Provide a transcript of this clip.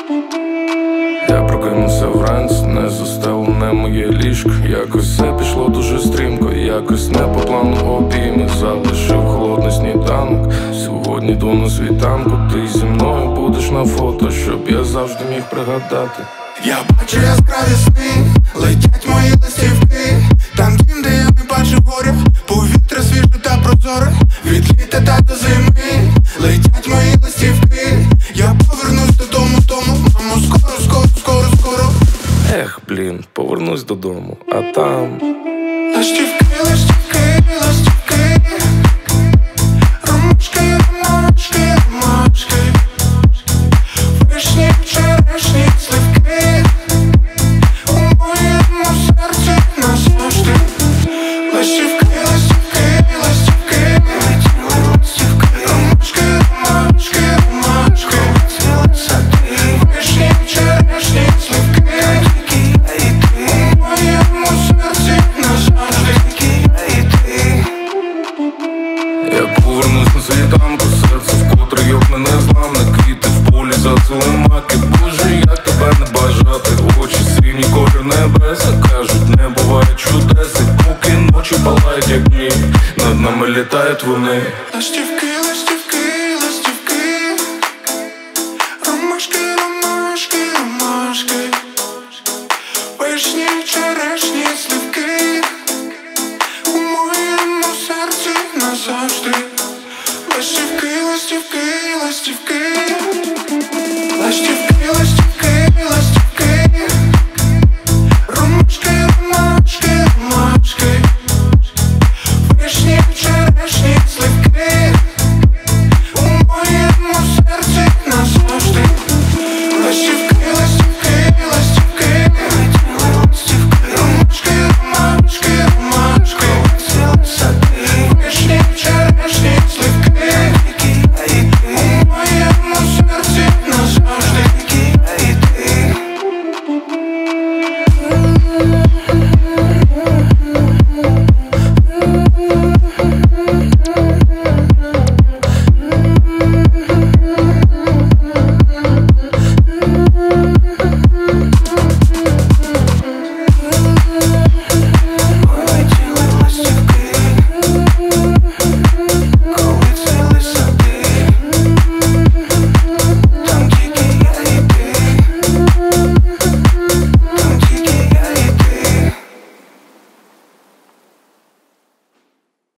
Я прокинувся вранці, не застелене моє ліжко. Якось все пішло дуже стрімко, якось не по плану обійми. Залишив холодний сніданок. Сьогодні йду на світанку. Ти зі мною будеш на фото, щоб я завжди міг пригадати. Я бачу яскраві сни, летять мої листівки. Там дім, де я не бачу горя, повітря свіже та прозоре. Від літа та до зими летять мої листівки. Я повернусь додому, мамо, скоро. Ех, блін, повернусь додому, а там Листівки, ромашки, вишні, черешні, сливки. У моєму серці назавжди. Листівки, ромашки, вишні, черешні, сливки. У моєму серці назавжди. я повернусь на світанку, серце вкотре йокне незламне. Квіти в полі зацвіли маки. Боже, як тебе не бажати. Очі сині, колір небеса. Кажуть, не буває чудес. І поки ночі палають, як дні, над нами літають вони. Листівки, ромашки, вишні, черешні, сливки. У моєму серці назавжди. Листівки,